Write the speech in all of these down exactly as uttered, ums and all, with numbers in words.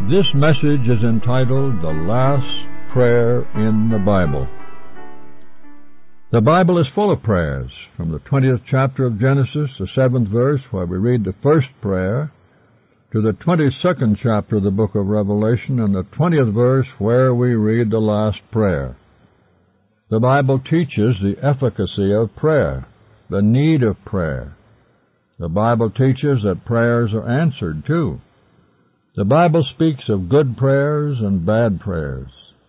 This message is entitled The Last Prayer in the Bible. The Bible is full of prayers, from the twentieth chapter of Genesis, the seventh verse, where we read the first prayer, to the twenty-second chapter of the book of Revelation, and the twentieth verse, where we read the last prayer. The Bible teaches the efficacy of prayer, the need of prayer. The Bible teaches that prayers are answered, too. The Bible speaks of good prayers and bad prayers.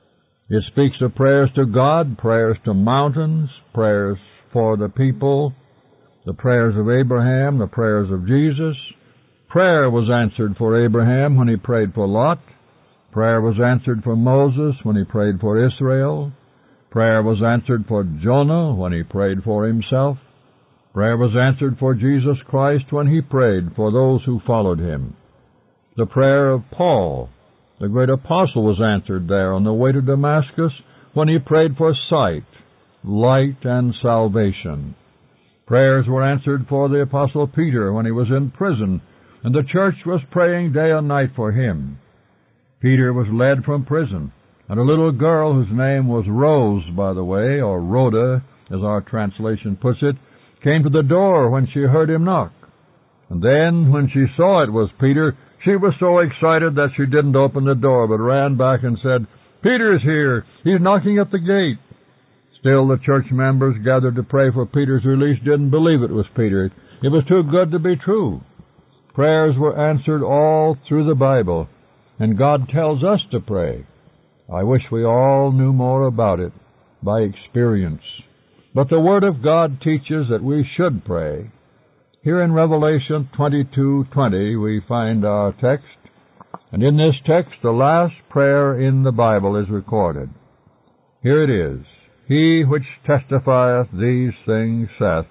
It speaks of prayers to God, prayers to mountains, prayers for the people, the prayers of Abraham, the prayers of Jesus. Prayer was answered for Abraham when he prayed for Lot. Prayer was answered for Moses when he prayed for Israel. Prayer was answered for Jonah when he prayed for himself. Prayer was answered for Jesus Christ when he prayed for those who followed him. The prayer of Paul, the great apostle, was answered there on the way to Damascus when he prayed for sight, light, and salvation. Prayers were answered for the apostle Peter when he was in prison, and the church was praying day and night for him. Peter was led from prison, and a little girl whose name was Rose, by the way, or Rhoda, as our translation puts it, came to the door when she heard him knock. And then, when she saw it was Peter, she was so excited that she didn't open the door, but ran back and said, "Peter's here. He's knocking at the gate." Still, the church members gathered to pray for Peter's release didn't believe it was Peter. It was too good to be true. Prayers were answered all through the Bible, and God tells us to pray. I wish we all knew more about it by experience. But the Word of God teaches that we should pray. Here in Revelation twenty-two twenty we find our text, and in this text the last prayer in the Bible is recorded. Here it is. He which testifieth these things saith,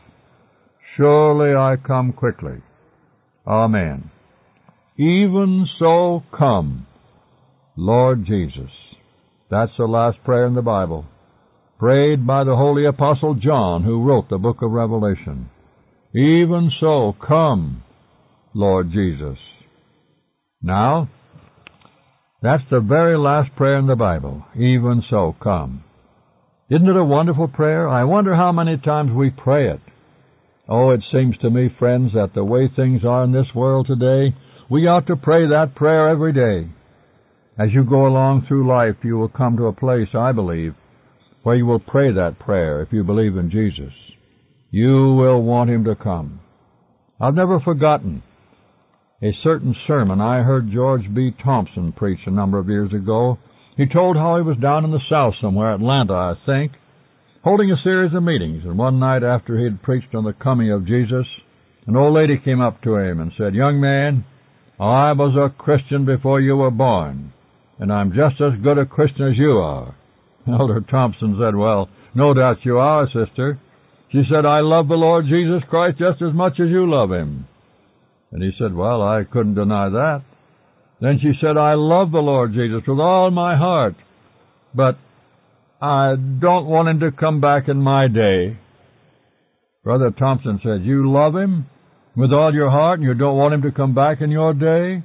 Surely I come quickly. Amen. Even so come, Lord Jesus. That's the last prayer in the Bible, prayed by the holy apostle John, who wrote the book of Revelation. Even so, come, Lord Jesus. Now, that's the very last prayer in the Bible. Even so, come. Isn't it a wonderful prayer? I wonder how many times we pray it. Oh, it seems to me, friends, that the way things are in this world today, we ought to pray that prayer every day. As you go along through life, you will come to a place, I believe, where you will pray that prayer if you believe in Jesus. You will want him to come. I've never forgotten a certain sermon I heard George B. Thompson preach a number of years ago. He told how he was down in the South somewhere, Atlanta, I think, holding a series of meetings. And one night after he had preached on the coming of Jesus, an old lady came up to him and said, "Young man, I was a Christian before you were born, and I'm just as good a Christian as you are." Elder Thompson said, "Well, no doubt you are, sister." She said, "I love the Lord Jesus Christ just as much as you love him." And he said, "Well, I couldn't deny that." Then she said, "I love the Lord Jesus with all my heart, but I don't want him to come back in my day." Brother Thompson said, "You love him with all your heart and you don't want him to come back in your day?"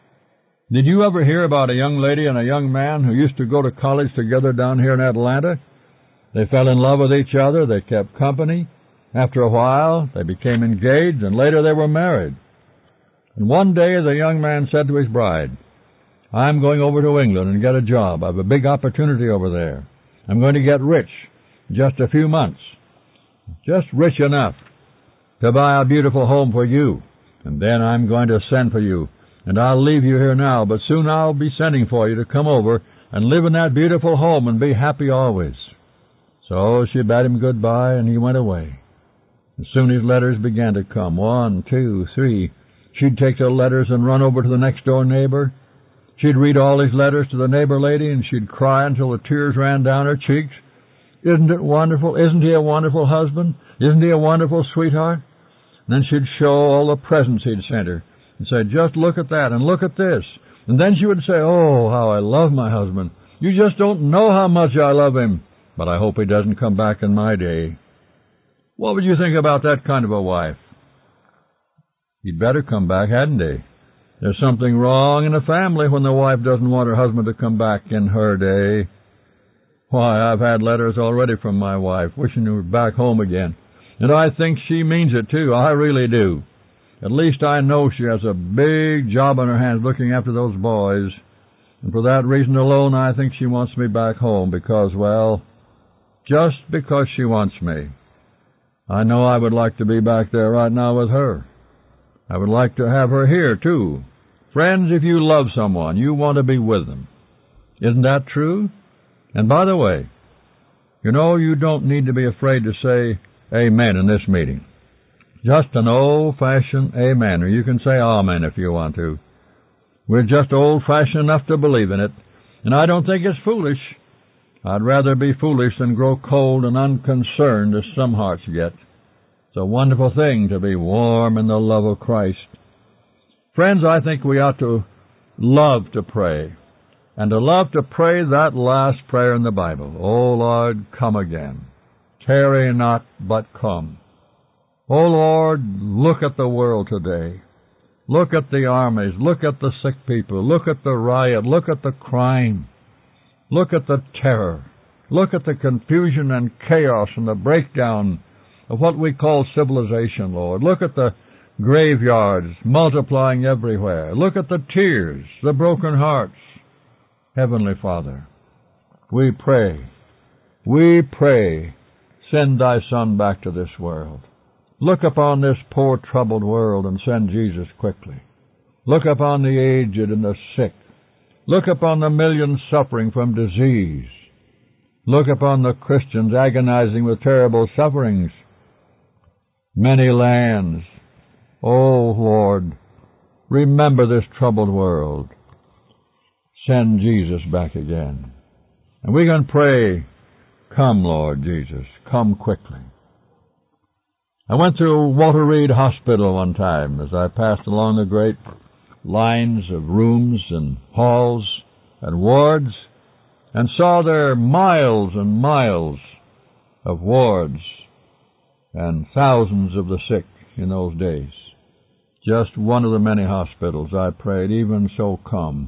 Did you ever hear about a young lady and a young man who used to go to college together down here in Atlanta? They fell in love with each other. They kept company. After a while, they became engaged, and later they were married. And one day, the young man said to his bride, "I'm going over to England and get a job. I have a big opportunity over there. I'm going to get rich in just a few months, just rich enough to buy a beautiful home for you. And then I'm going to send for you. And I'll leave you here now, but soon I'll be sending for you to come over and live in that beautiful home and be happy always." So she bade him goodbye, and he went away. And soon his letters began to come. One, two, three. She'd take the letters and run over to the next-door neighbor. She'd read all his letters to the neighbor lady, and she'd cry until the tears ran down her cheeks. "Isn't it wonderful? Isn't he a wonderful husband? Isn't he a wonderful sweetheart?" And then she'd show all the presents he'd sent her and say, "Just look at that, and look at this." And then she would say, "Oh, how I love my husband. You just don't know how much I love him. But I hope he doesn't come back in my day." What would you think about that kind of a wife? He'd better come back, hadn't he? There's something wrong in a family when the wife doesn't want her husband to come back in her day. Why, I've had letters already from my wife wishing her back home again. And I think she means it, too. I really do. At least I know she has a big job on her hands looking after those boys. And for that reason alone, I think she wants me back home because, well, just because she wants me. I know I would like to be back there right now with her. I would like to have her here, too. Friends, if you love someone, you want to be with them. Isn't that true? And by the way, you know, you don't need to be afraid to say amen in this meeting. Just an old-fashioned amen, or you can say amen if you want to. We're just old-fashioned enough to believe in it, and I don't think it's foolish. I'd rather be foolish than grow cold and unconcerned as some hearts get. It's a wonderful thing to be warm in the love of Christ. Friends, I think we ought to love to pray. And to love to pray that last prayer in the Bible. O Lord, come again. Tarry not, but come. O Lord, look at the world today. Look at the armies. Look at the sick people. Look at the riot. Look at the crime. Look at the terror. Look at the confusion and chaos and the breakdown of what we call civilization, Lord. Look at the graveyards multiplying everywhere. Look at the tears, the broken hearts. Heavenly Father, we pray, we pray, send thy Son back to this world. Look upon this poor troubled world and send Jesus quickly. Look upon the aged and the sick. Look upon the millions suffering from disease. Look upon the Christians agonizing with terrible sufferings. Many lands. Oh, Lord, remember this troubled world. Send Jesus back again. And we can pray, come, Lord Jesus, come quickly. I went through Walter Reed Hospital one time as I passed along the great lines of rooms and halls and wards and saw there miles and miles of wards and thousands of the sick in those days. Just one of the many hospitals I prayed, even so come,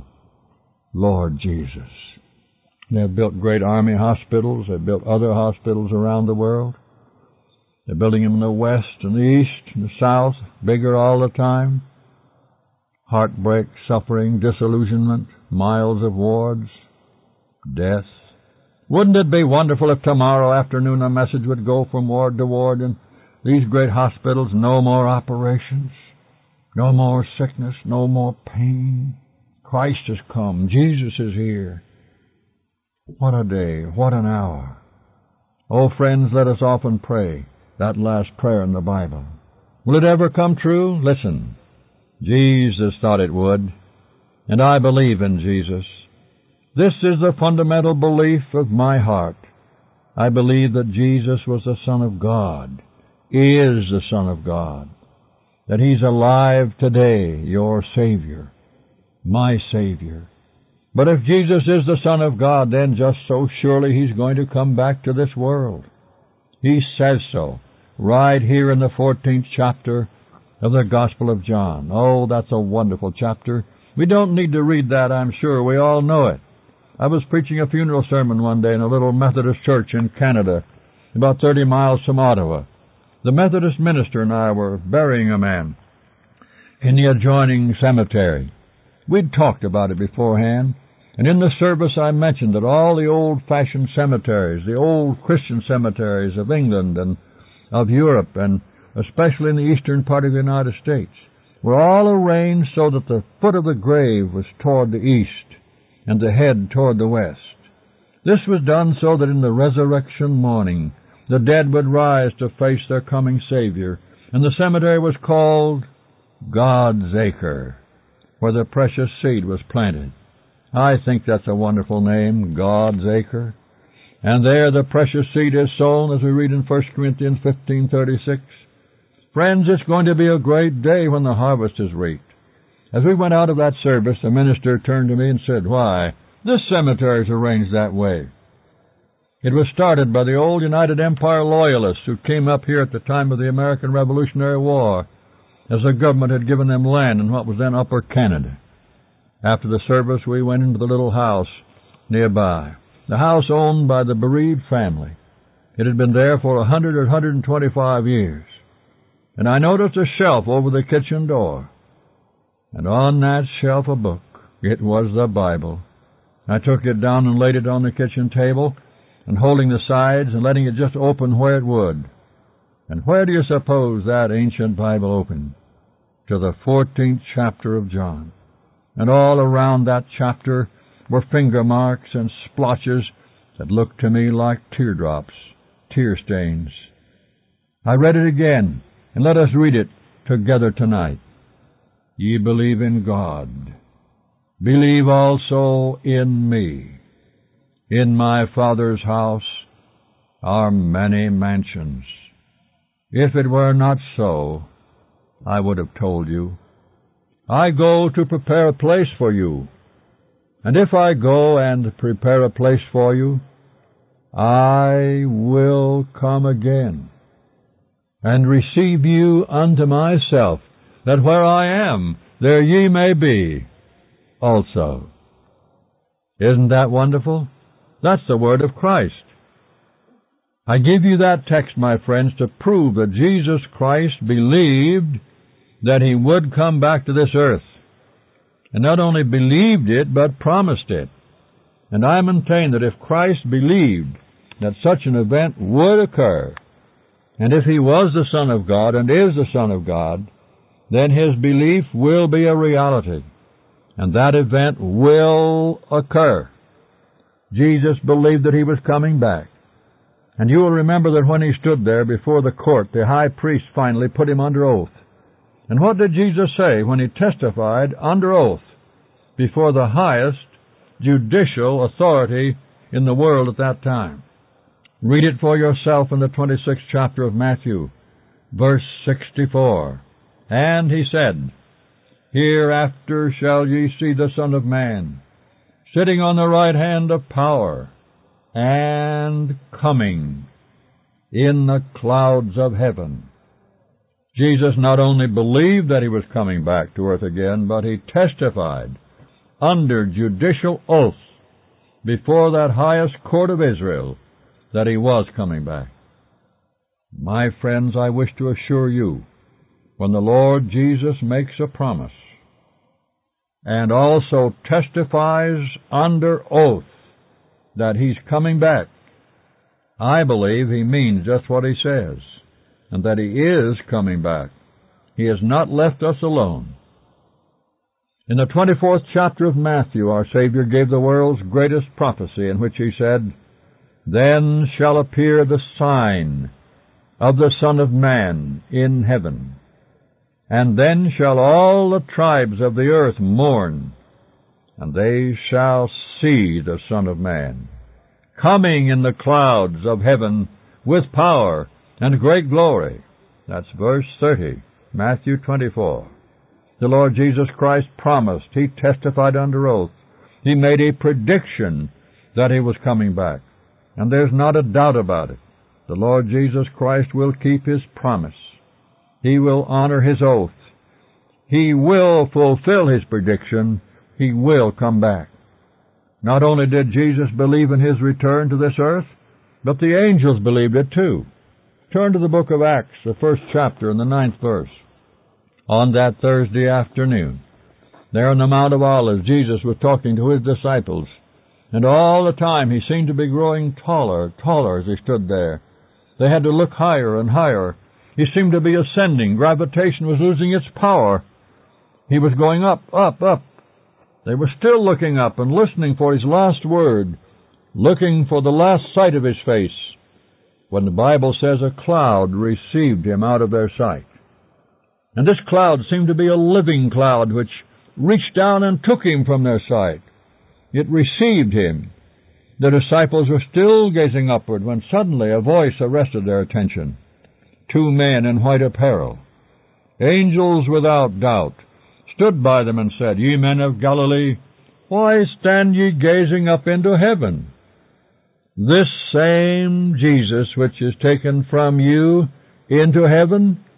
Lord Jesus. They've built great army hospitals. They've built other hospitals around the world. They're building them in the west and the east and the south, bigger all the time. Heartbreak, suffering, disillusionment, miles of wards, death. Wouldn't it be wonderful if tomorrow afternoon a message would go from ward to ward in these great hospitals? No more operations, no more sickness, no more pain. Christ has come. Jesus is here. What a day. What an hour. Oh, friends, let us often pray that last prayer in the Bible. Will it ever come true? Listen. Jesus thought it would, and I believe in Jesus. This is the fundamental belief of my heart. I believe that Jesus was the Son of God, is the Son of God, that He's alive today, your Savior, my Savior. But if Jesus is the Son of God, then just so surely He's going to come back to this world. He says so, right here in the fourteenth chapter of the Gospel of John. Oh, that's a wonderful chapter. We don't need to read that, I'm sure. We all know it. I was preaching a funeral sermon one day in a little Methodist church in Canada, about thirty miles from Ottawa. The Methodist minister and I were burying a man in the adjoining cemetery. We'd talked about it beforehand, and in the service I mentioned that all the old-fashioned cemeteries, the old Christian cemeteries of England and of Europe, and especially in the eastern part of the United States, were all arranged so that the foot of the grave was toward the east and the head toward the west. This was done so that in the resurrection morning the dead would rise to face their coming Savior, and the cemetery was called God's Acre, where the precious seed was planted. I think that's a wonderful name, God's Acre. And there the precious seed is sown, as we read in First Corinthians fifteen thirty-six. Friends, it's going to be a great day when the harvest is reaped. As we went out of that service, the minister turned to me and said, "Why, this cemetery is arranged that way. It was started by the old United Empire Loyalists who came up here at the time of the American Revolutionary War. as the government had given them land in what was then Upper Canada. After the service, we went into the little house nearby, the house owned by the bereaved family. It had been there for a hundred or one hundred twenty-five years. And I noticed a shelf over the kitchen door. And on that shelf a book. It was the Bible. I took it down and laid it on the kitchen table, and holding the sides and letting it just open where it would. And where do you suppose that ancient Bible opened? To the fourteenth chapter of John. And all around that chapter were finger marks and splotches that looked to me like teardrops, tear stains. I read it again, and let us read it together tonight. Ye believe in God. Believe also in me. In my Father's house are many mansions. If it were not so, I would have told you. I go to prepare a place for you. And if I go and prepare a place for you, I will come again and receive you unto myself, that where I am, there ye may be also. Isn't that wonderful? That's the word of Christ. I give you that text, my friends, to prove that Jesus Christ believed that he would come back to this earth. And not only believed it, but promised it. And I maintain that if Christ believed that such an event would occur, and if he was the Son of God and is the Son of God, then his belief will be a reality, and that event will occur. Jesus believed that he was coming back. And you will remember that when he stood there before the court, the high priest finally put him under oath. And what did Jesus say when he testified under oath before the highest judicial authority in the world at that time? Read it for yourself in the twenty-sixth chapter of Matthew, verse sixty-four. And he said, Hereafter shall ye see the Son of Man sitting on the right hand of power, and coming in the clouds of heaven. Jesus not only believed that he was coming back to earth again, but he testified under judicial oath before that highest court of Israel that he was coming back. My friends, I wish to assure you, when the Lord Jesus makes a promise and also testifies under oath that he's coming back, I believe he means just what he says, and that he is coming back. He has not left us alone. In the twenty-fourth chapter of Matthew, our Savior gave the world's greatest prophecy, in which he said, Then shall appear the sign of the Son of Man in heaven, and then shall all the tribes of the earth mourn, and they shall see the Son of Man coming in the clouds of heaven with power and great glory. That's verse thirty, Matthew twenty-four. The Lord Jesus Christ promised. He testified under oath. He made a prediction that he was coming back. And there's not a doubt about it. The Lord Jesus Christ will keep his promise. He will honor his oath. He will fulfill his prediction. He will come back. Not only did Jesus believe in his return to this earth, but the angels believed it too. Turn to the book of Acts, the first chapter and the ninth verse. On that Thursday afternoon, there on the Mount of Olives, Jesus was talking to his disciples, and all the time he seemed to be growing taller, taller as he stood there. They had to look higher and higher. He seemed to be ascending. Gravitation was losing its power. He was going up, up, up. They were still looking up and listening for his last word, looking for the last sight of his face, when the Bible says a cloud received him out of their sight. And this cloud seemed to be a living cloud which reached down and took him from their sight. It received him. The disciples were still gazing upward when suddenly a voice arrested their attention. Two men in white apparel, angels without doubt, stood by them and said, Ye men of Galilee, why stand ye gazing up into heaven? This same Jesus which is taken from you into heaven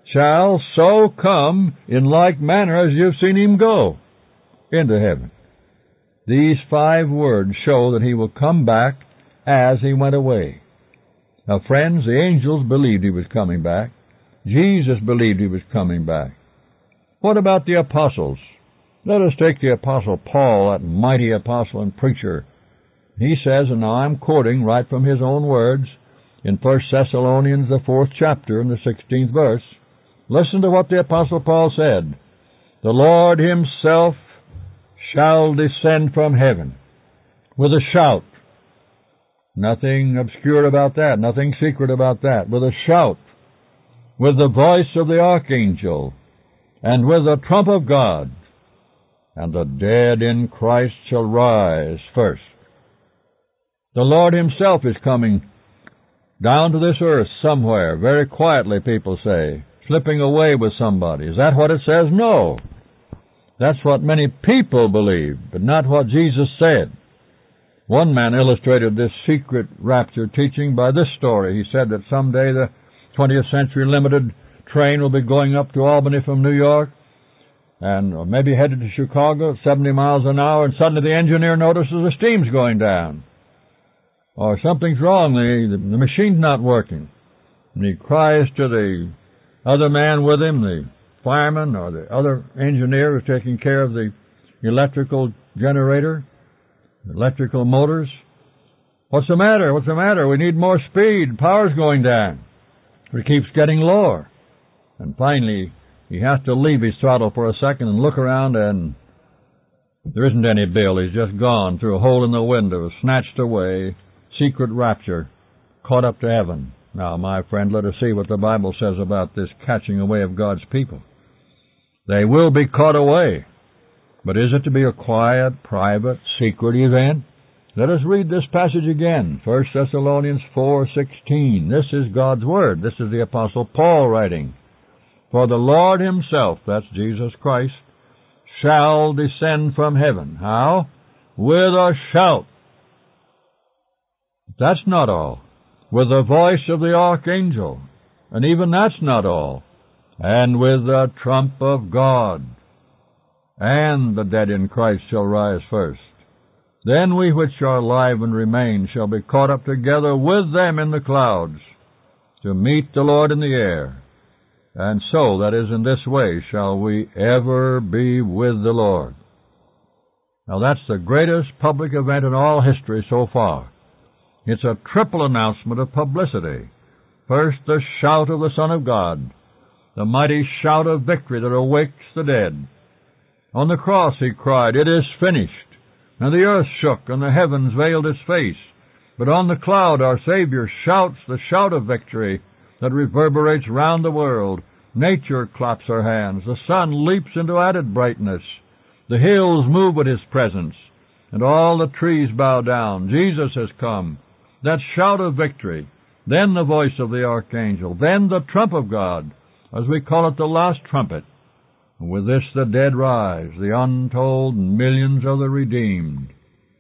shall so come in like manner as you've seen him go into heaven. These five words show that he will come back as he went away. Now, friends, the angels believed he was coming back. Jesus believed he was coming back. What about the apostles? Let us take the Apostle Paul, that mighty apostle and preacher. He says, and now I'm quoting right from his own words, in First Thessalonians, the fourth chapter, and the sixteenth verse, listen to what the Apostle Paul said. The Lord himself shall descend from heaven with a shout. Nothing obscure about that, nothing secret about that. With a shout, with the voice of the archangel, and with the trump of God, and the dead in Christ shall rise first. The Lord himself is coming down to this earth somewhere, very quietly, people say, slipping away with somebody. Is that what it says? No. That's what many people believe, but not what Jesus said. One man illustrated this secret rapture teaching by this story. He said that someday the twentieth Century Limited train will be going up to Albany from New York, and maybe headed to Chicago at seventy miles an hour, and suddenly the engineer notices the steam's going down. Or something's wrong, the, the machine's not working. And he cries to the other man with him, the fireman or the other engineer who's taking care of the electrical generator, the electrical motors. What's the matter? What's the matter? We need more speed. Power's going down. It keeps getting lower. And finally, he has to leave his throttle for a second and look around, and there isn't any bill. He's just gone through a hole in the window, snatched away, secret rapture, caught up to heaven. Now, my friend, let us see what the Bible says about this catching away of God's people. They will be caught away. But is it to be a quiet, private, secret event? Let us read this passage again, First Thessalonians four sixteen. This is God's Word. This is the Apostle Paul writing. For the Lord himself, that's Jesus Christ, shall descend from heaven. How? With a shout. That's not all. With the voice of the archangel. And even that's not all. And with the trump of God. And the dead in Christ shall rise first. Then we which are alive and remain shall be caught up together with them in the clouds, to meet the Lord in the air. And so, that is, in this way, shall we ever be with the Lord. Now that's the greatest public event in all history so far. It's a triple announcement of publicity. First, the shout of the Son of God, the mighty shout of victory that awakes the dead. On the cross he cried, "It is finished." And the earth shook, and the heavens veiled its face. But on the cloud our Savior shouts the shout of victory that reverberates round the world. Nature claps her hands. The sun leaps into added brightness. The hills move with his presence, and all the trees bow down. Jesus has come. That shout of victory. Then the voice of the archangel. Then the trump of God, as we call it the last trumpet. And with this the dead rise, the untold millions of the redeemed.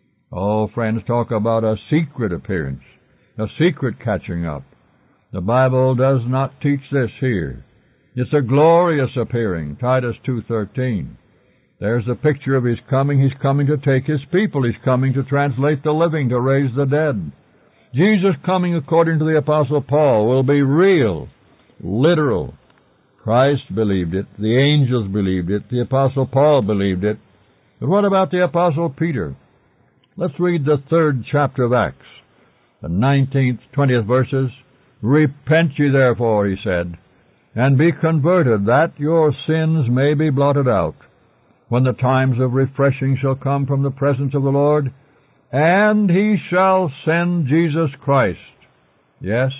Oh, friends, talk about a secret appearance, a secret catching up. The Bible does not teach this here. It's a glorious appearing, Titus two thirteen. There's the picture of his coming. He's coming to take his people. He's coming to translate the living, to raise the dead. Jesus' coming, according to the Apostle Paul, will be real, literal. Christ believed it. The angels believed it. The Apostle Paul believed it. But what about the Apostle Peter? Let's read the third chapter of Acts, the nineteenth, twentieth verses. Repent ye therefore, he said, and be converted, that your sins may be blotted out, when the times of refreshing shall come from the presence of the Lord, and he shall send Jesus Christ. Yes,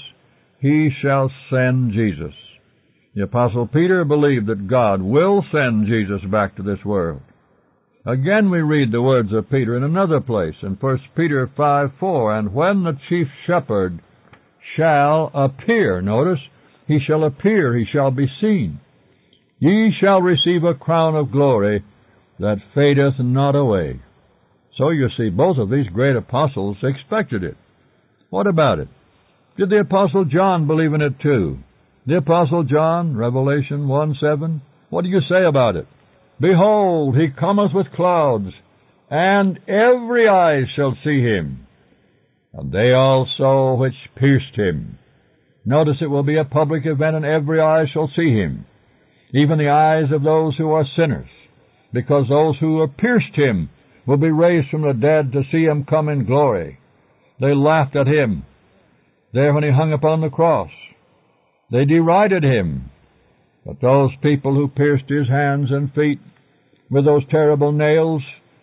he shall send Jesus. The Apostle Peter believed that God will send Jesus back to this world. Again we read the words of Peter in another place, in First Peter five four, and when the chief shepherd shall appear, notice, he shall appear, he shall be seen, ye shall receive a crown of glory that fadeth not away. So you see, both of these great apostles expected it. What about it? Did the Apostle John believe in it too? The Apostle John, Revelation one seven, what do you say about it? Behold, he cometh with clouds, and every eye shall see him, and they also which pierced him. Notice it will be a public event, and every eye shall see him, even the eyes of those who are sinners, because those who have pierced him will be raised from the dead to see him come in glory. They laughed at him there when he hung upon the cross. They derided him. But those people who pierced his hands and feet with those terrible nails,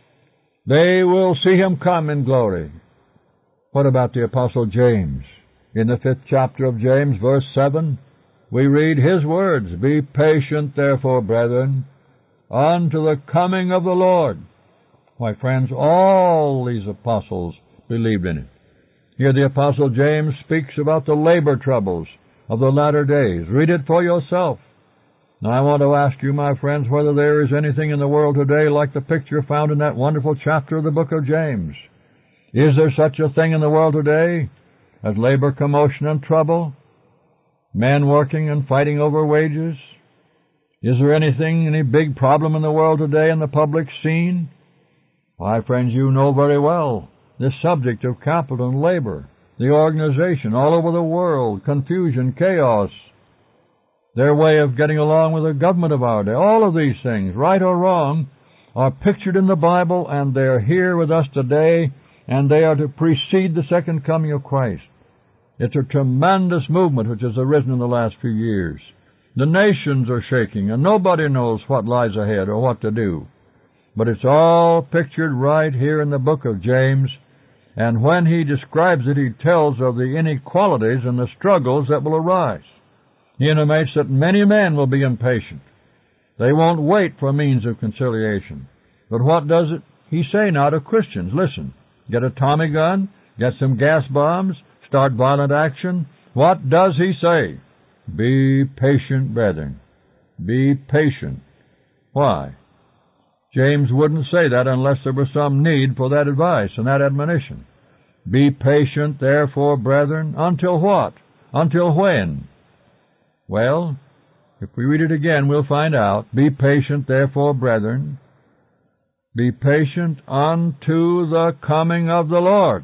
they will see him come in glory. What about the Apostle James? In the fifth chapter of James, verse seven, we read his words, Be patient, therefore, brethren, unto the coming of the Lord. Why, friends, all these apostles believed in it. Here the Apostle James speaks about the labor troubles of the latter days. Read it for yourself. Now I want to ask you, my friends, whether there is anything in the world today like the picture found in that wonderful chapter of the book of James. Is there such a thing in the world today as labor, commotion, and trouble? Men working and fighting over wages? Is there anything, any big problem in the world today in the public scene? Why, friends, you know very well the subject of capital and labor, the organization all over the world, confusion, chaos, their way of getting along with the government of our day. All of these things, right or wrong, are pictured in the Bible, and they're here with us today, and they are to precede the second coming of Christ. It's a tremendous movement which has arisen in the last few years. The nations are shaking, and nobody knows what lies ahead or what to do. But it's all pictured right here in the book of James, and when he describes it, he tells of the inequalities and the struggles that will arise. He intimates that many men will be impatient. They won't wait for means of conciliation. But what does it he say now to Christians? Listen, get a Tommy gun, get some gas bombs, start violent action. What does he say? Be patient, brethren. Be patient. Why? James wouldn't say that unless there was some need for that advice and that admonition. Be patient, therefore, brethren, until what? Until when? Well, if we read it again, we'll find out. Be patient, therefore, brethren. Be patient unto the coming of the Lord.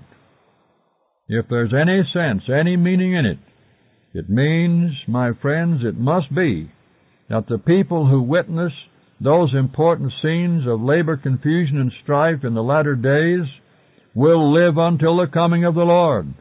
If there's any sense, any meaning in it, it means, my friends, it must be that the people who witness those important scenes of labor, confusion, and strife in the latter days will live until the coming of the Lord.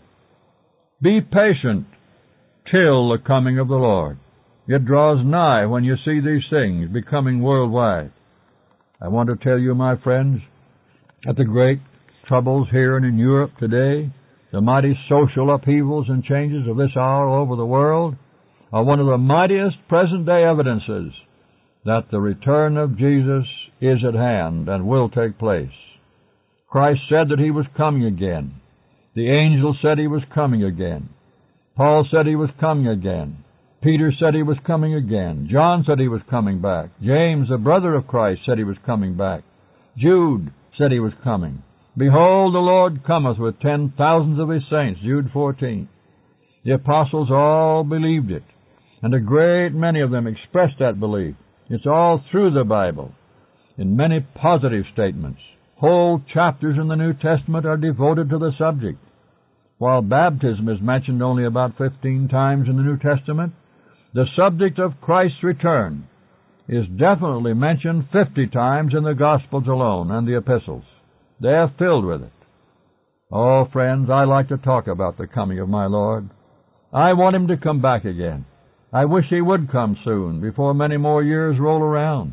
Be patient till the coming of the Lord. It draws nigh when you see these things becoming worldwide. I want to tell you, my friends, that the great troubles here and in Europe today, the mighty social upheavals and changes of this hour all over the world, are one of the mightiest present-day evidences that the return of Jesus is at hand and will take place. Christ said that he was coming again. The angel said he was coming again. Paul said he was coming again. Peter said he was coming again. John said he was coming back. James, the brother of Christ, said he was coming back. Jude said he was coming. Behold, the Lord cometh with ten thousands of his saints, Jude fourteen. The apostles all believed it, and a great many of them expressed that belief. It's all through the Bible, in many positive statements. Whole chapters in the New Testament are devoted to the subject. While baptism is mentioned only about fifteen times in the New Testament, the subject of Christ's return is definitely mentioned fifty times in the Gospels alone and the epistles. They're filled with it. Oh, friends, I like to talk about the coming of my Lord. I want him to come back again. I wish he would come soon, before many more years roll around.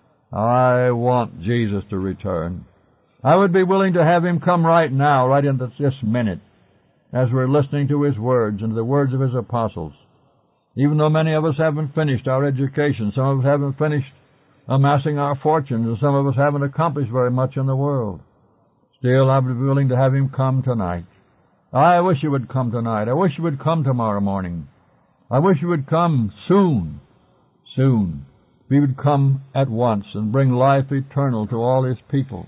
I want Jesus to return. I would be willing to have him come right now, right in this minute, as we're listening to his words and the words of his apostles. Even though many of us haven't finished our education, some of us haven't finished amassing our fortunes, and some of us haven't accomplished very much in the world, still I would be willing to have him come tonight. I wish he would come tonight. I wish he would come tomorrow morning. I wish he would come soon, soon. He would come at once and bring life eternal to all his people.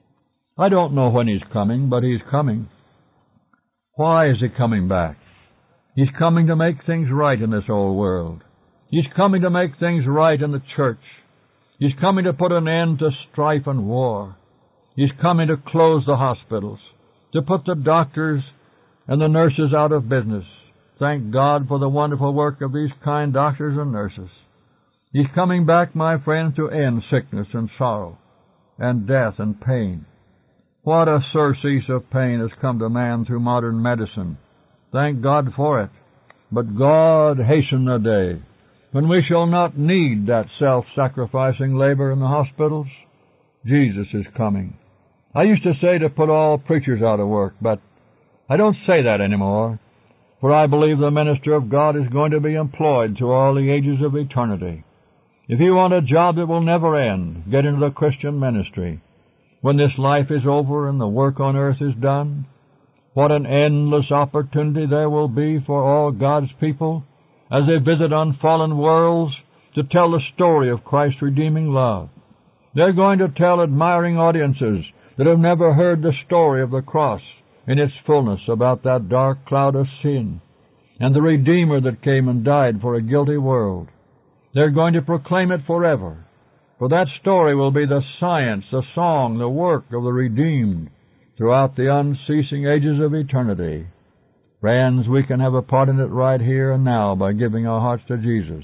I don't know when he's coming, but he's coming. Why is he coming back? He's coming to make things right in this old world. He's coming to make things right in the church. He's coming to put an end to strife and war. He's coming to close the hospitals, to put the doctors and the nurses out of business. Thank God for the wonderful work of these kind doctors and nurses. He's coming back, my friends, to end sickness and sorrow and death and pain. What a surcease of pain has come to man through modern medicine. Thank God for it. But God hasten the day when we shall not need that self-sacrificing labor in the hospitals. Jesus is coming. I used to say to put all preachers out of work, but I don't say that anymore, for I believe the minister of God is going to be employed to all the ages of eternity. If you want a job that will never end, get into the Christian ministry. When this life is over and the work on earth is done, what an endless opportunity there will be for all God's people as they visit unfallen worlds to tell the story of Christ's redeeming love. They're going to tell admiring audiences that have never heard the story of the cross in its fullness about that dark cloud of sin and the Redeemer that came and died for a guilty world. They're going to proclaim it forever, for that story will be the science, the song, the work of the redeemed throughout the unceasing ages of eternity. Friends, we can have a part in it right here and now by giving our hearts to Jesus.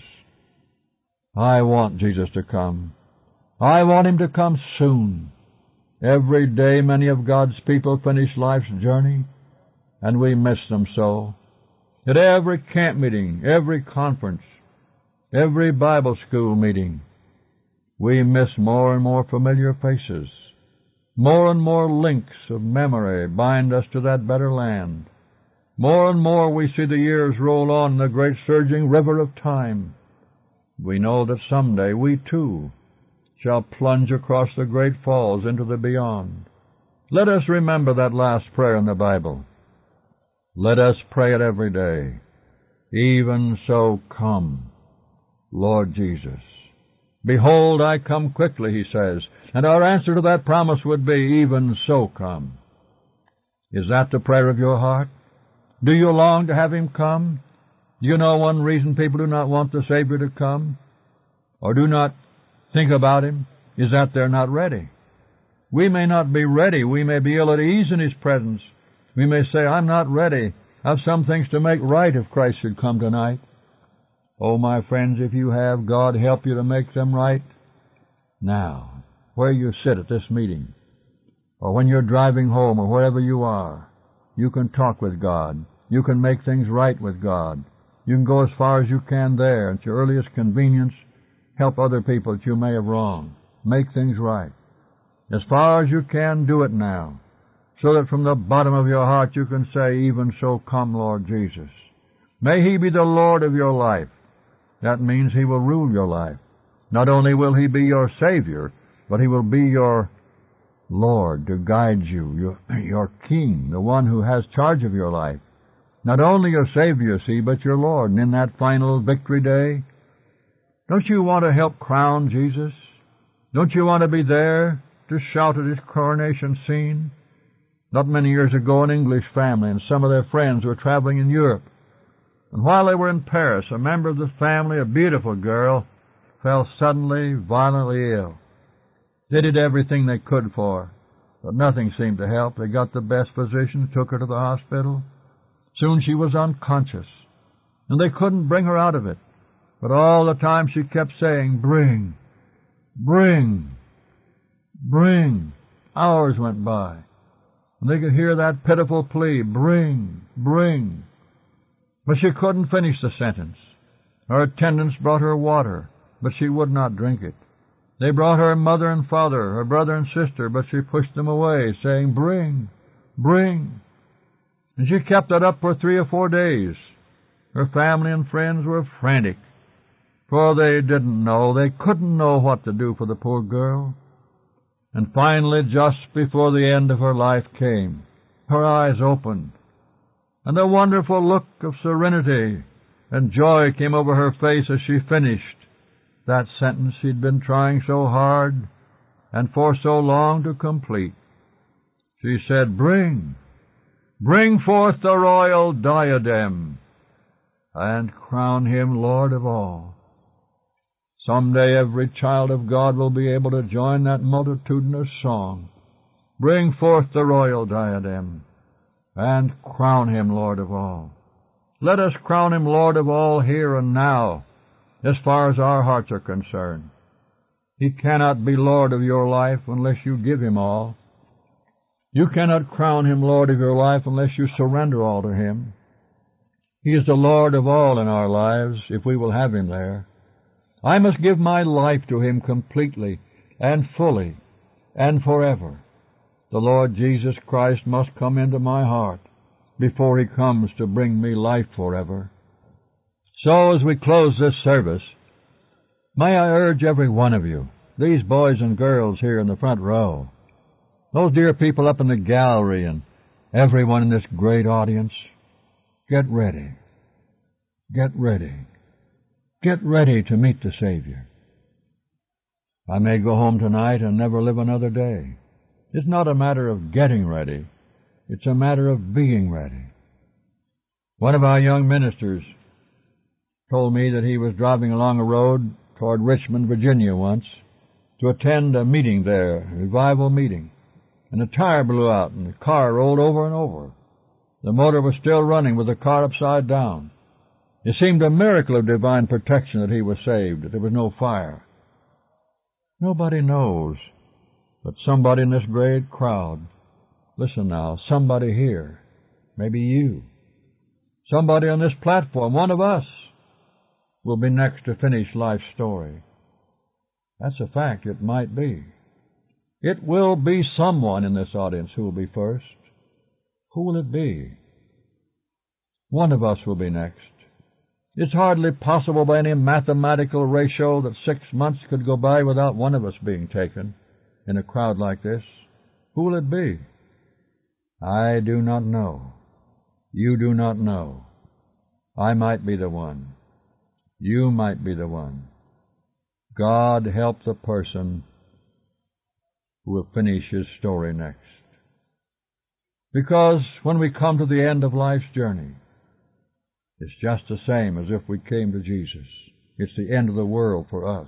I want Jesus to come. I want Him to come soon. Every day many of God's people finish life's journey, and we miss them so. At every camp meeting, every conference, every Bible school meeting, we miss more and more familiar faces. More and more links of memory bind us to that better land. More and more we see the years roll on in the great surging river of time. We know that someday we, too, shall plunge across the great falls into the beyond. Let us remember that last prayer in the Bible. Let us pray it every day. Even so come, Lord Jesus. Behold, I come quickly, He says, and our answer to that promise would be, even so come. Is that the prayer of your heart? Do you long to have Him come? Do you know one reason people do not want the Savior to come, or do not think about Him, is that they're not ready. We may not be ready. We may be ill at ease in His presence. We may say, I'm not ready. I've some things to make right if Christ should come tonight. Oh, my friends, if you have, God help you to make them right. Now, where you sit at this meeting, or when you're driving home, or wherever you are, you can talk with God. You can make things right with God. You can go as far as you can there, at your earliest convenience, help other people that you may have wronged. Make things right. As far as you can, do it now, so that from the bottom of your heart you can say, even so come, Lord Jesus. May He be the Lord of your life. That means He will rule your life. Not only will He be your Savior, but He will be your Lord to guide you, your, your King, the one who has charge of your life. Not only your Savior, see, but your Lord. And in that final victory day, don't you want to help crown Jesus? Don't you want to be there to shout at His coronation scene? Not many years ago, an English family and some of their friends were traveling in Europe. And while they were in Paris, a member of the family, a beautiful girl, fell suddenly, violently ill. They did everything they could for her, but nothing seemed to help. They got the best physicians, took her to the hospital. Soon she was unconscious, and they couldn't bring her out of it. But all the time she kept saying, bring, bring, bring. Hours went by, and they could hear that pitiful plea, bring, bring. But she couldn't finish the sentence. Her attendants brought her water, but she would not drink it. They brought her mother and father, her brother and sister, but she pushed them away, saying, bring, bring. And she kept it up for three or four days. Her family and friends were frantic, for they didn't know, they couldn't know what to do for the poor girl. And finally, just before the end of her life came, her eyes opened, and a wonderful look of serenity and joy came over her face as she finished that sentence she'd been trying so hard and for so long to complete. She said, bring, bring forth the royal diadem. and crown Him Lord of all. Someday every child of God will be able to join that multitudinous song. Bring forth the royal diadem and crown Him Lord of all. Let us crown Him Lord of all here and now, as far as our hearts are concerned. He cannot be Lord of your life unless you give Him all. You cannot crown Him Lord of your life unless you surrender all to Him. He is the Lord of all in our lives, if we will have Him there. I must give my life to Him completely and fully and forever. The Lord Jesus Christ must come into my heart before He comes to bring me life forever. So as we close this service, may I urge every one of you, these boys and girls here in the front row, those dear people up in the gallery, and everyone in this great audience, get ready. Get ready. Get ready to meet the Savior. I may go home tonight and never live another day. It's not a matter of getting ready. It's a matter of being ready. One of our young ministers told me that he was driving along a road toward Richmond, Virginia once to attend a meeting there, a revival meeting. And a tire blew out and the car rolled over and over. The motor was still running with the car upside down. It seemed a miracle of divine protection that he was saved, that there was no fire. Nobody knows, but somebody in this great crowd, listen now, somebody here, maybe you, somebody on this platform, one of us, will be next to finish life's story. That's a fact. It might be. It will be someone in this audience who will be first. Who will it be? One of us will be next. It's hardly possible by any mathematical ratio that six months could go by without one of us being taken in a crowd like this. Who will it be? I do not know. You do not know. I might be the one. You might be the one. God help the person who will finish his story next. Because when we come to the end of life's journey, it's just the same as if we came to Jesus. It's the end of the world for us.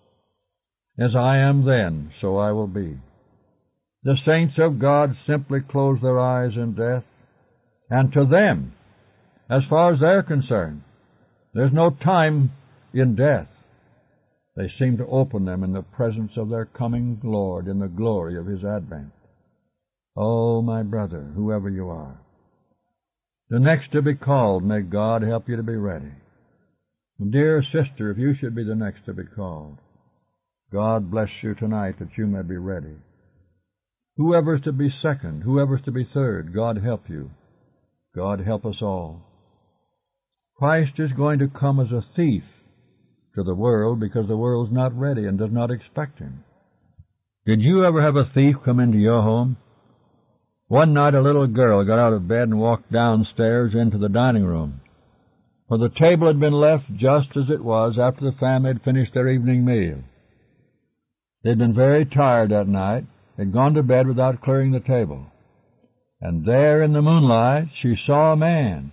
As I am then, so I will be. The saints of God simply close their eyes in death, and to them, as far as they're concerned, there's no time in death. They seem to open them in the presence of their coming Lord in the glory of His advent. Oh, my brother, whoever you are, the next to be called, may God help you to be ready. And dear sister, if you should be the next to be called, God bless you tonight that you may be ready. Whoever's to be second, whoever's to be third, God help you. God help us all. Christ is going to come as a thief to the world because the world's not ready and does not expect Him. Did you ever have a thief come into your home? One night a little girl got out of bed and walked downstairs into the dining room, where the table had been left just as it was after the family had finished their evening meal. They'd been very tired that night, had gone to bed without clearing the table. And there in the moonlight she saw a man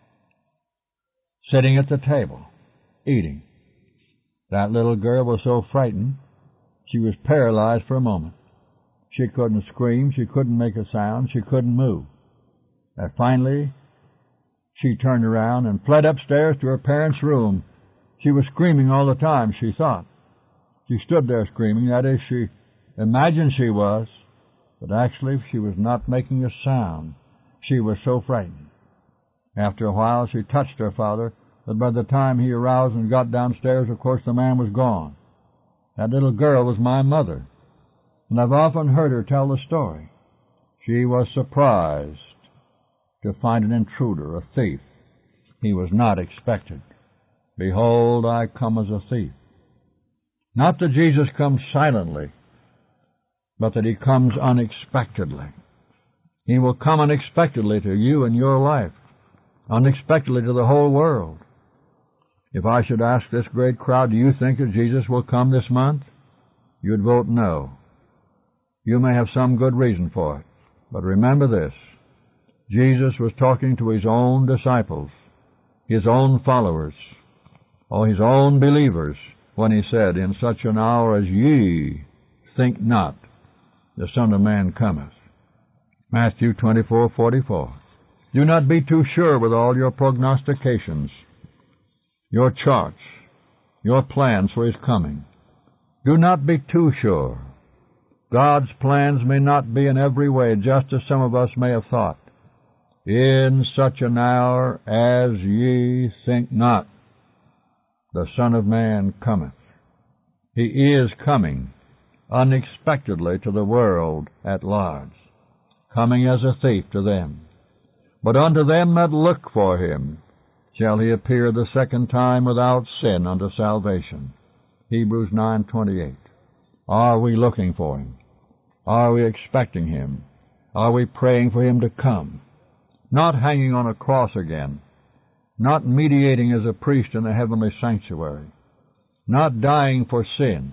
sitting at the table, eating. That little girl was so frightened, she was paralyzed for a moment. She couldn't scream, she couldn't make a sound, she couldn't move. And finally, she turned around and fled upstairs to her parents' room. She was screaming all the time, she thought. She stood there screaming, that is, she imagined she was, but actually she was not making a sound. She was so frightened. After a while, she touched her father, but by the time he aroused and got downstairs, of course, the man was gone. That little girl was my mother, and I've often heard her tell the story. She was surprised to find an intruder, a thief. He was not expected. Behold, I come as a thief. Not that Jesus comes silently, but that He comes unexpectedly. He will come unexpectedly to you and your life, unexpectedly to the whole world. If I should ask this great crowd, do you think that Jesus will come this month? You'd vote no. You may have some good reason for it, but remember this. Jesus was talking to His own disciples. his own followers, or his own believers, when he said, "In such an hour as ye think not, the Son of Man cometh." Matthew twenty-four forty-four. Do not be too sure with all your prognostications, your charts, your plans for his coming. Do not be too sure. God's plans may not be in every way just as some of us may have thought. In such an hour as ye think not, the Son of Man cometh. He is coming unexpectedly to the world at large, coming as a thief to them. But unto them that look for him shall he appear the second time without sin unto salvation. Hebrews nine twenty-eight. Are we looking for him? Are we expecting him? Are we praying for him to come? Not hanging on a cross again, not mediating as a priest in the heavenly sanctuary, not dying for sin.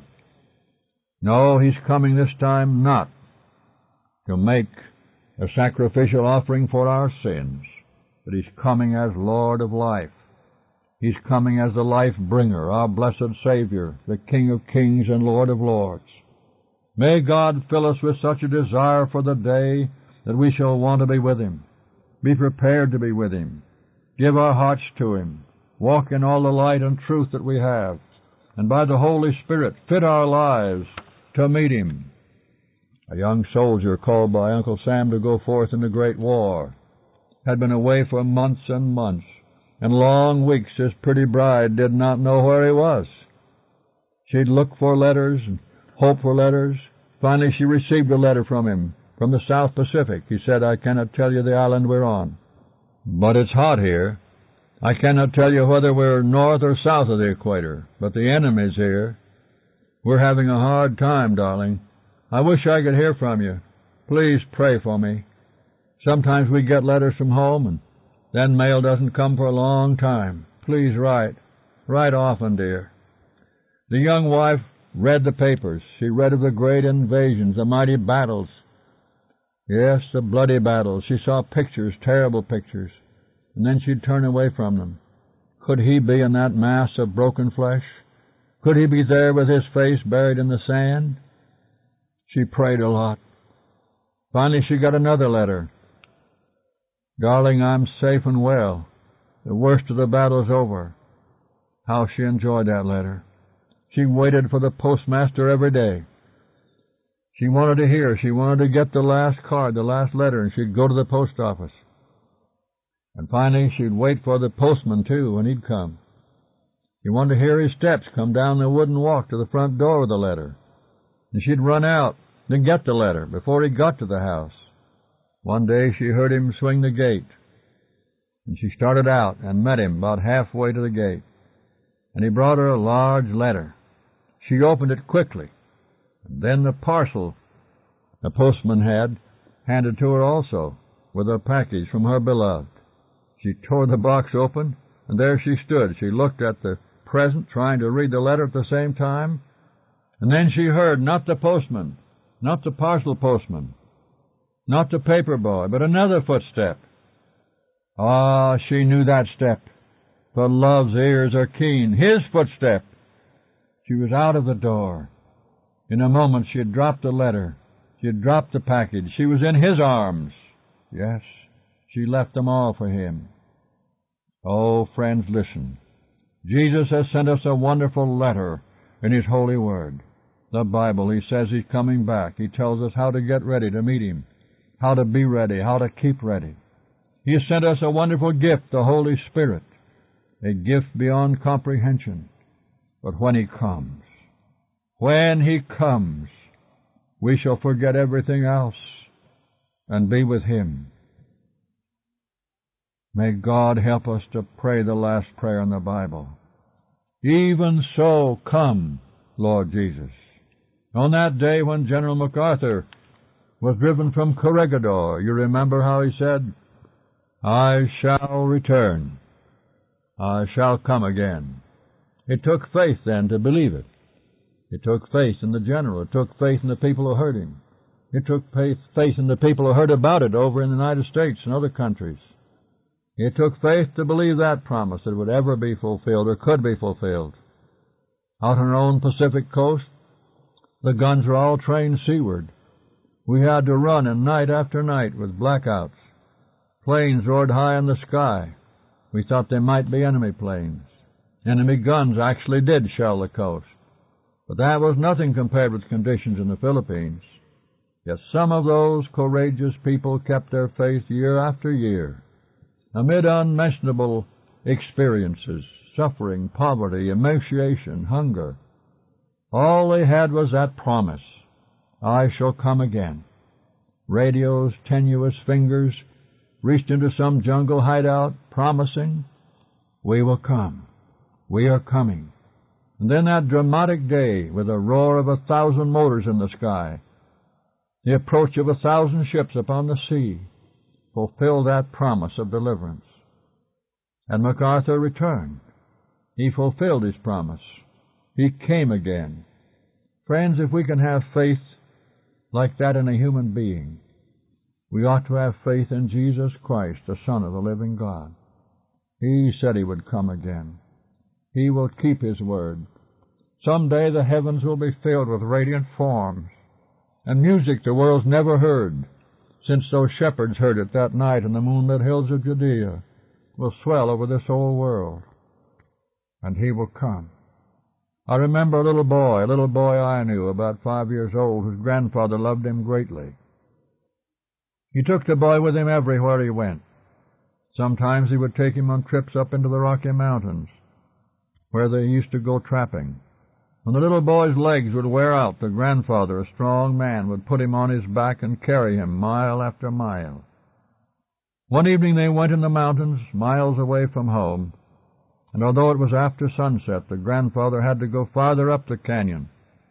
No, he's coming this time not to make a sacrificial offering for our sins, but he's coming as Lord of life. He's coming as the life bringer, our blessed Savior, the King of kings and Lord of lords. May God fill us with such a desire for the day that we shall want to be with him, be prepared to be with him, give our hearts to him, walk in all the light and truth that we have, and by the Holy Spirit fit our lives to meet him. A young soldier called by Uncle Sam to go forth in the Great War had been away for months and months, and long weeks his pretty bride did not know where he was. She'd look for letters and hope for letters. Finally she received a letter from him, from the South Pacific. He said, "I cannot tell you the island we're on, but it's hot here. I cannot tell you whether we're north or south of the equator, but the enemy's here. We're having a hard time, darling. I wish I could hear from you. Please pray for me. Sometimes we get letters from home, and then mail doesn't come for a long time. Please write. Write often, dear." The young wife read the papers. She read of the great invasions, the mighty battles. Yes, the bloody battles. She saw pictures, terrible pictures, and then she'd turn away from them. Could he be in that mass of broken flesh? Could he be there with his face buried in the sand? She prayed a lot. Finally, she got another letter. "Darling, I'm safe and well. The worst of the battle's over." How she enjoyed that letter. She waited for the postmaster every day. She wanted to hear. She wanted to get the last card, the last letter, and she'd go to the post office. And finally, she'd wait for the postman, too, when he'd come. She wanted to hear his steps come down the wooden walk to the front door with the letter. And she'd run out to get the letter before he got to the house. One day she heard him swing the gate, and she started out and met him about halfway to the gate. And he brought her a large letter. She opened it quickly, and then the parcel the postman had handed to her also, with a package from her beloved. She tore the box open, and there she stood. She looked at the present, trying to read the letter at the same time, and then she heard not the postman, not the parcel postman, not the paper boy, but another footstep. Ah, she knew that step, for love's ears are keen. His footstep. She was out of the door. In a moment she had dropped the letter. She had dropped the package. She was in his arms. Yes, she left them all for him. Oh, friends, listen. Jesus has sent us a wonderful letter in his holy word. The Bible, he says he's coming back. He tells us how to get ready to meet him, how to be ready, how to keep ready. He has sent us a wonderful gift, the Holy Spirit, a gift beyond comprehension. But when he comes, when he comes, we shall forget everything else and be with him. May God help us to pray the last prayer in the Bible. Even so, come, Lord Jesus. On that day when General MacArthur was driven from Corregidor, you remember how he said, "I shall return. I shall come again." It took faith then to believe it. It took faith in the general. It took faith in the people who heard him. It took faith, faith in the people who heard about it over in the United States and other countries. It took faith to believe that promise that it would ever be fulfilled or could be fulfilled. Out on our own Pacific coast, the guns were all trained seaward. We had to run in night after night with blackouts. Planes roared high in the sky. We thought they might be enemy planes. Enemy guns actually did shell the coast. But that was nothing compared with conditions in the Philippines. Yet some of those courageous people kept their faith year after year, amid unmentionable experiences, suffering, poverty, emaciation, hunger. All they had was that promise, I shall come again. Radio's tenuous fingers reached into some jungle hideout, promising, we will come, we are coming. And then that dramatic day, with a roar of a thousand motors in the sky, the approach of a thousand ships upon the sea, fulfilled that promise of deliverance. And MacArthur returned. He fulfilled his promise. He came again. Friends, if we can have faith like that in a human being, we ought to have faith in Jesus Christ, the Son of the living God. He said he would come again. He will keep his word. Someday the heavens will be filled with radiant forms and music the world's never heard, since those shepherds heard it that night in the moonlit hills of Judea, will swell over this whole world. And he will come. I remember a little boy, a little boy I knew, about five years old, whose grandfather loved him greatly. He took the boy with him everywhere he went. Sometimes he would take him on trips up into the Rocky Mountains, where they used to go trapping. When the little boy's legs would wear out, the grandfather, a strong man, would put him on his back and carry him mile after mile. One evening they went in the mountains, miles away from home, and although it was after sunset, the grandfather had to go farther up the canyon.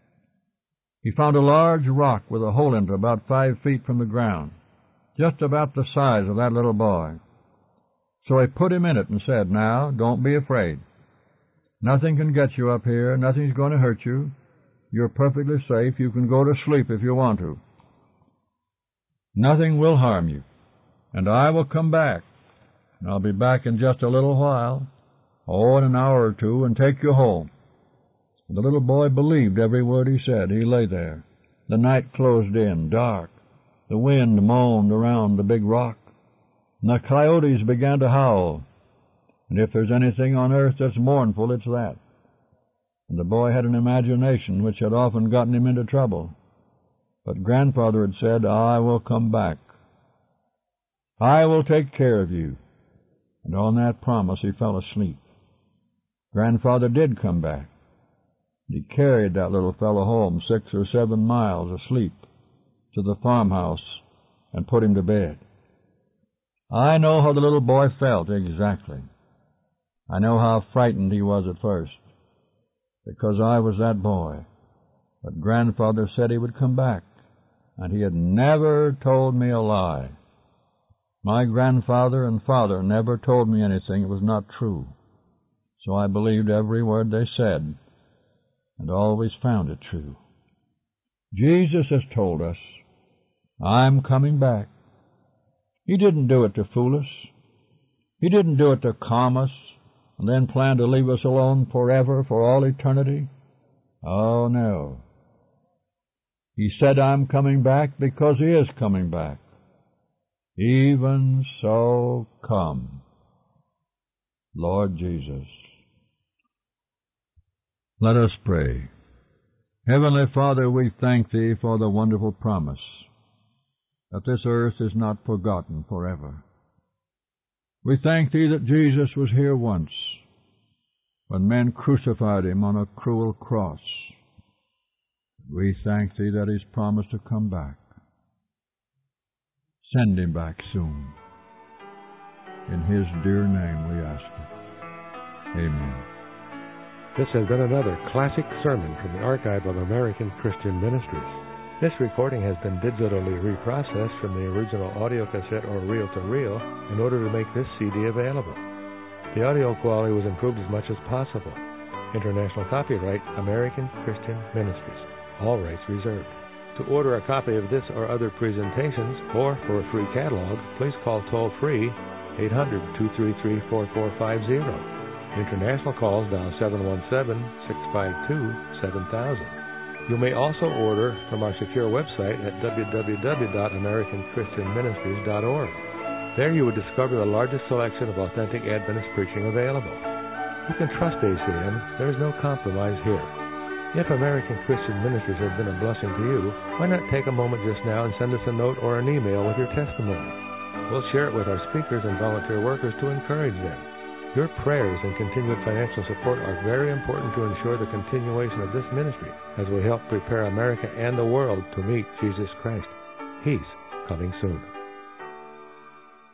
He found a large rock with a hole in it about five feet from the ground, just about the size of that little boy. So he put him in it and said, now, don't be afraid. Nothing can get you up here. Nothing's going to hurt you. You're perfectly safe. You can go to sleep if you want to. Nothing will harm you. And I will come back. And I'll be back in just a little while, oh, in an hour or two, and take you home. And the little boy believed every word he said. He lay there. The night closed in, dark. The wind moaned around the big rock. And the coyotes began to howl. And if there's anything on earth that's mournful, it's that. And the boy had an imagination which had often gotten him into trouble. But Grandfather had said, I will come back. I will take care of you. And on that promise he fell asleep. Grandfather did come back. He carried that little fellow home six or seven miles asleep to the farmhouse and put him to bed. I know how the little boy felt exactly. I know how frightened he was at first, because I was that boy. But Grandfather said he would come back, and he had never told me a lie. My grandfather and father never told me anything that was not true, so I believed every word they said, and always found it true. Jesus has told us, I'm coming back. He didn't do it to fool us. He didn't do it to calm us and then plan to leave us alone forever, for all eternity. Oh, no. He said, I'm coming back because he is coming back. Even so, come, Lord Jesus. Let us pray. Heavenly Father, we thank Thee for the wonderful promise that this earth is not forgotten forever. We thank Thee that Jesus was here once, when men crucified Him on a cruel cross. We thank Thee that He's promised to come back. Send Him back soon. In His dear name we ask it. Amen. This has been another classic sermon from the Archive of American Christian Ministries. This recording has been digitally reprocessed from the original audio cassette or reel-to-reel in order to make this C D available. The audio quality was improved as much as possible. International copyright, American Christian Ministries. All rights reserved. To order a copy of this or other presentations, or for a free catalog, please call toll-free eight hundred, two three three, four four five zero. International calls dial seven one seven, six five two, seven thousand. You may also order from our secure website at w w w dot american christian ministries dot org. There you will discover the largest selection of authentic Adventist preaching available. You can trust A C M. There is no compromise here. If American Christian Ministries has been a blessing to you, why not take a moment just now and send us a note or an email with your testimony? We'll share it with our speakers and volunteer workers to encourage them. Your prayers and continued financial support are very important to ensure the continuation of this ministry as we help prepare America and the world to meet Jesus Christ. He's coming soon.